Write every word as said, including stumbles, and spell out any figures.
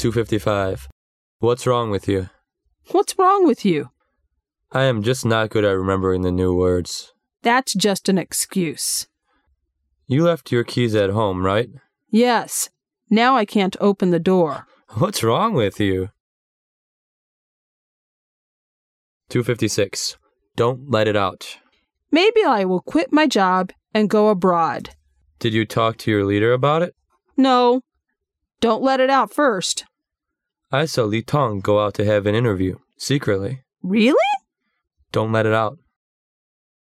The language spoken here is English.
two fifty-five. What's wrong with you? What's wrong with you? I am just not good at remembering the new words. That's just an excuse. You left your keys at home, right? Yes. Now I can't open the door. What's wrong with you? two fifty-six. Don't let it out. Maybe I will quit my job and go abroad. Did you talk to your leader about it? No. Don't let it out first. I saw Li Tong go out to have an interview, secretly. Really? Don't let it out.